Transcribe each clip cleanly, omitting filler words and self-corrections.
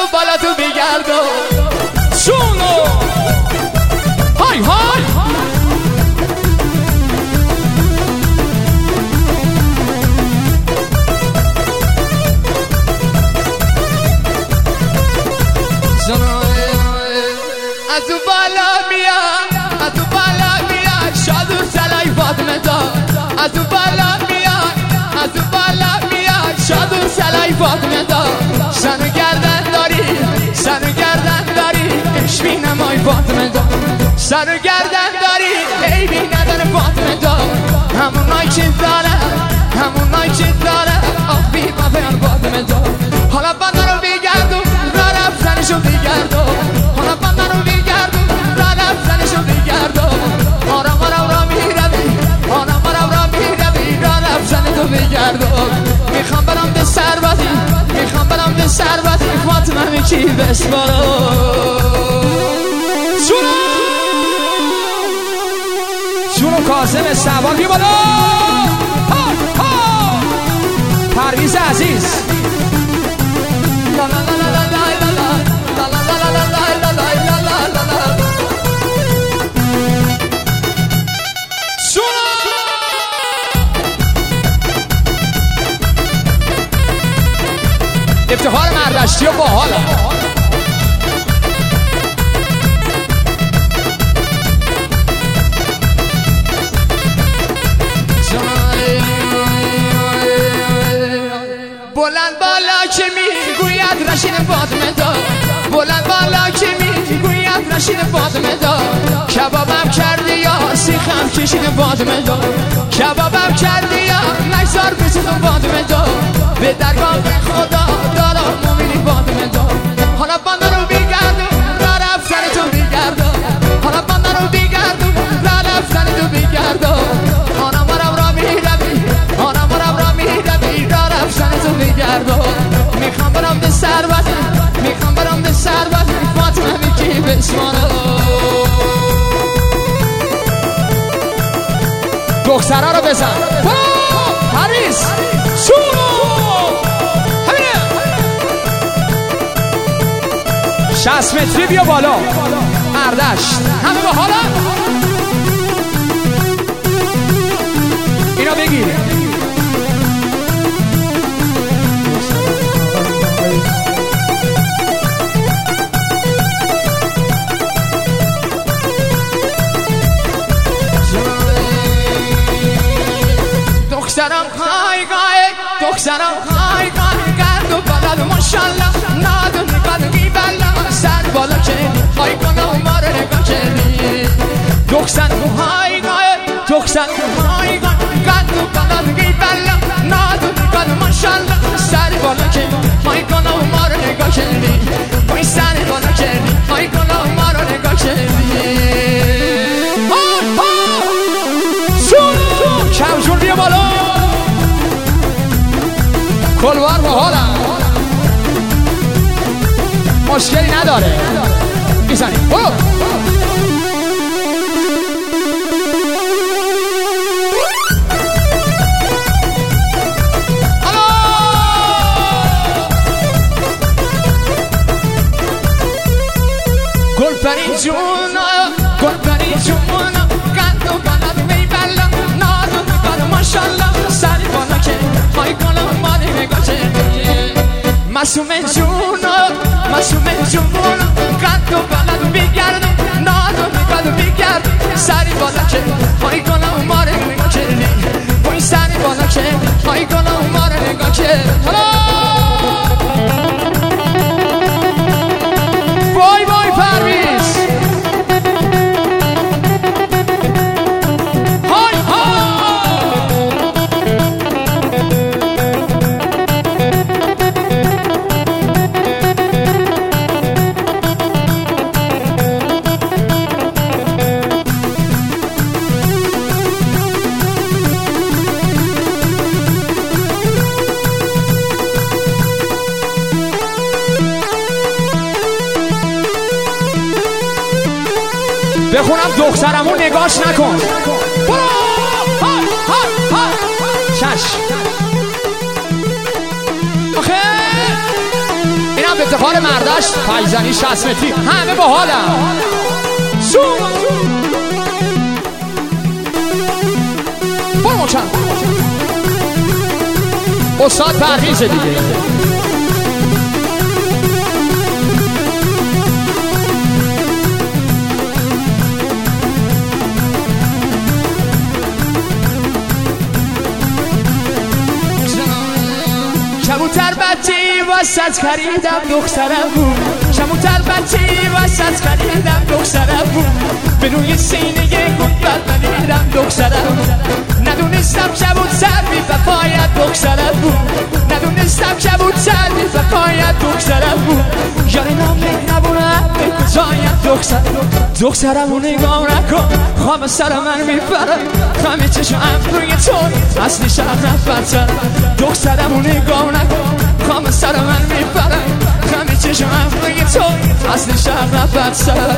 و بالا تو بگردو شونو های های از تو بالا میاد از تو بالا میاد شادو سلای فاطمه دار از تو بالا میاد از تو بالا میاد شادو سلای فاطمه دار سنو گردن داری سنو گردن داری اشوی نمای فاطمه دار سنو گردن داری عیبی نداره فاطمه دار همون نای چه داره همون نای چه داره آخ بی مفهر فاطمه دار حالا بندن رو بگردم را رفتنشو بگردم حالا بندن رو بگردم را رفتنشو بگردم آرام آرام را میروی آرام آرام را میروی را رفتن تو بگردم میخوام برم به ثروتی میخوام برم به ثروتی فاطمه میکی بسپارم جونو کاظم سوار بی بالا پرویز عزیز افتخار مردشتی و باحاله بلند بالا که میگوید رشید فاطمه دار بلند بالا که میگوید رشید فاطمه دار کبابم کردی یا سیخم کشید فاطمه دار کبابم کردی یا نگذار بسیدم فاطمه دار به درگاه خدا دارم مومنی فاطمه دار حالا بنده رو بگردم را رفتن تو بگردم حالا بنده رو بگردم را رفتن تو بگردم آنم آرام را میروی آنم آرام را میروی را رفتن تو بگردم میخوام برم به ثروت میخوام برم به ثروت فاطمه میکی بسمانم دخترها رو بزن پریز شونو 60 متری بیا بالا اردشت همه با حالا اینا بگیر دخترم های گای دخترم های گای گرد و بلد ماشالله نادون نگاد میبلا سر بالا کردی های کنم ما رو نگاه کردی دخترم های گای دخترم های گای گرد و بلد میبلا نادون نگاد ماشالله سر بالا کردی های کنم ما رو نگاه کردی بای سر بالا کردی های کنم ما رو نگاه کردی کمجون بیا بالا کلوار با حالم مشکلی نداره میزنیم برو گلپری جونا گلپری جونا قد و بلد میبلا نادون نگاه ماشالله سری بالا که های کنم ما نگاه کردی معصوم جونا معصوم جونا قد و بلد بگردم نادون نگاه بگردم سری بالا که های کنم ما نگاه کردی وای سری بالا که های کنم ما نگاه کردی وای وای پرویز های بخونم دخترمون نگاش نکن برو های های های چشم آخه اینم افتخار مردش پایزنی 60 متری همه با حالم برو مچن استاد پرویزه دیگه کبوتر بچی واسط خریدم دخترم بود کبوتر بچی واسط خریدم دخترم بود به روی سینه گنبد بریدم دخترم ندونستم کبوتر بی وفایت دخترم بود ندونستم کبوتر بی وفایت دخترم بود یاری نامه نبونم به کجایت دخترم رو نگاه نکن خواب سر من میپرم همه چشم روی تو اصلی شب نفتر دخترم رو نگاه نکن خواب سر من میپرم همه چشم روی تو اصلی شب نفتر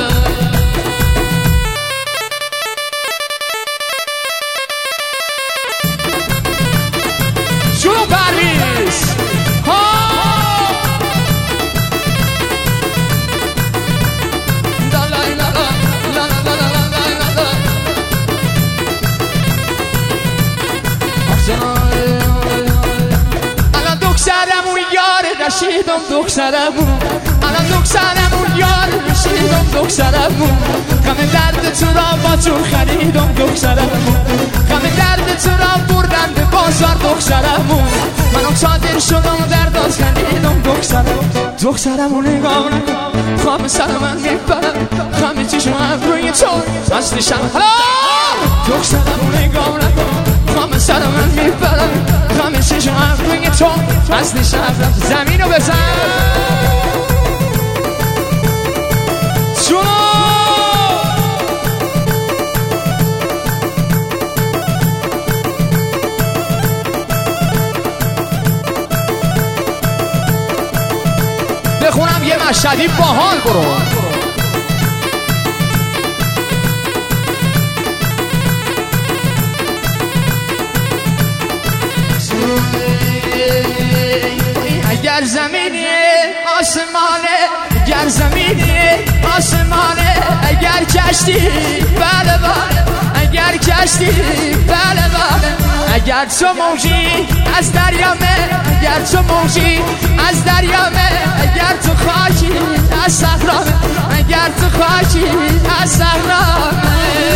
شروع پرویز الان دخترمون یار رشیدم دخترمون الان دخترمون یار رشیدم دخترمون غم درد تو را با جون خریدم دخترمون غم درد تو را بردن به بازار دخترمون منم صادر شدم درداز خریدم دخترمون نگاه نکن خواب سر من میپرم همه چشم روی تو اصلی شم دخترمون نگاه نکن خواب سر من میپرم همه چشم روی تو اصلی شم زمین رو بزن بخونم یه مشهدی باحال برو اگر زمینی آسمانه اگر زمینی آسمانه اگر کشتی بله بله اگر کشتی بله بله اگر تو موجی از دریامه اگر تو موجی از دریامه اگر تو خاکی از صحرامه اگر تو خاکی از صحرامه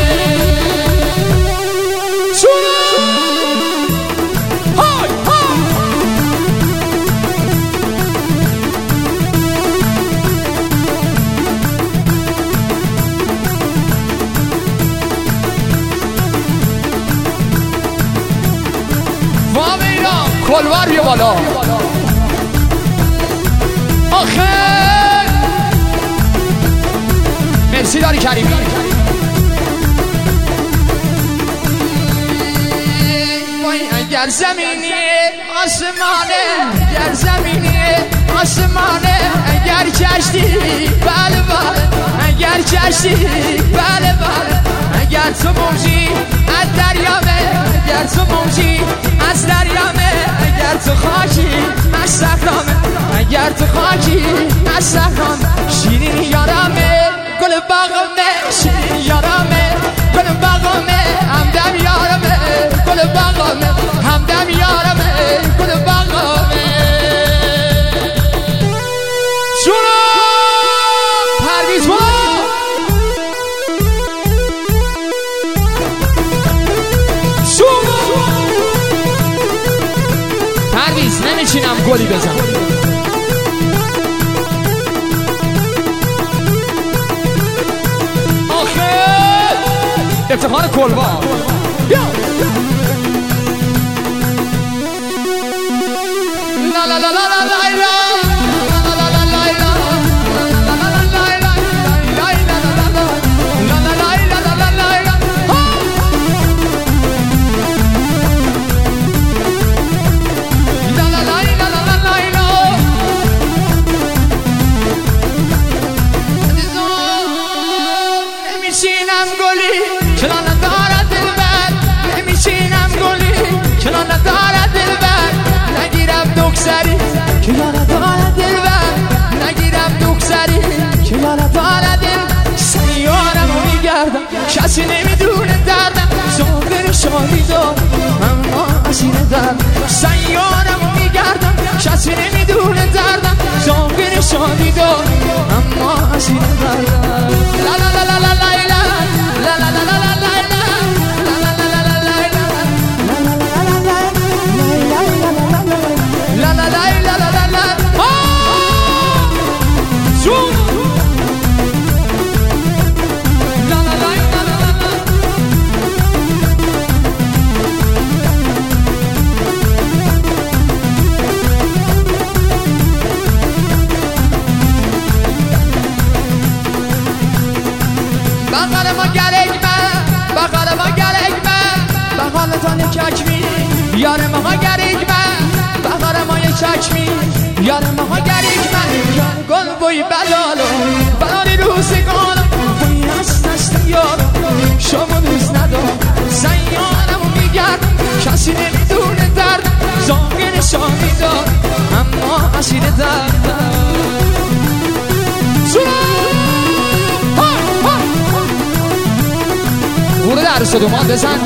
کلوار بیا بالا آخر مرسی داری کریمی اگر زمینی آسمانه اگر زمینی آسمانه اگر کشتی بله بله اگر کشتی بله بله اگر تو موجی از دریامه اگر تو موجی از دریامه اگر تو خاکی از صحرامه اگر تو خاکی از صحرامه شیرین یارمه گل باغمه شیرین یارمه گل باغمه همدم یارمه گل باغمه همدم یارمه گل باغمه شروع پرویز با پرویز نمیچینم گلی بزن آخر افتخار کلوار بیا لا لا لا لا لا لا که ندارد دلبر اسیر درد سیارمو میگردم کسی نمیدونه دردم زنگ نشانی دار اما اسیر دردم لا لا لا لا لا لا لا لا لا لا لا یارم آقا گریک من بخارم های چکمی یارم آقا گریک من گل بوی بلالی روزگانم بوی هست یارم شما دوست ندارم سیارمو میگرد کسی نمیدونه درد زنگ نشانی دار اما اسیر دردم برو در صدومان بزن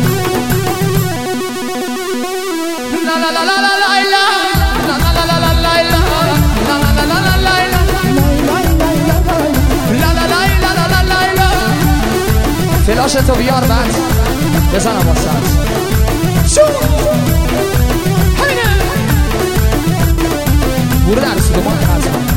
فلاش تو بیار بعد بزنم واسه همینه برو در صدومان